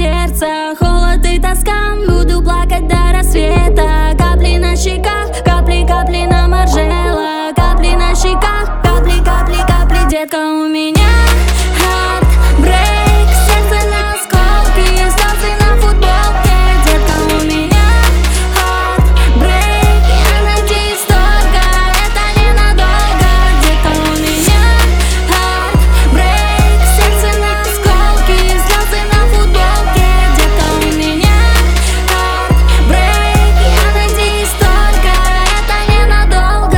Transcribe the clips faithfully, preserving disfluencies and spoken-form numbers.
сердца, холод и тоска. Буду плакать до рассвета. Капли на щеках, капли, капли на маржела. Капли на щеках, капли, капли, капли. Детка, у меня heartbreak, сердце на осколки, слезы на футболке. Детка, у меня heartbreak, я надеюсь только это ненадолго. Детка, у меня heartbreak, сердце на осколки, слезы на футболке. Детка, у меня heartbreak, я надеюсь только это ненадолго.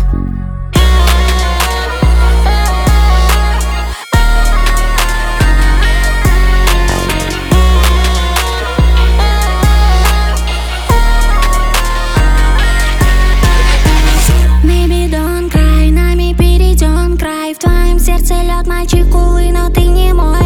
Maybe don't cry, нами перейдем край. В твоем сердце лед, мальчик, увы, но ты не мой.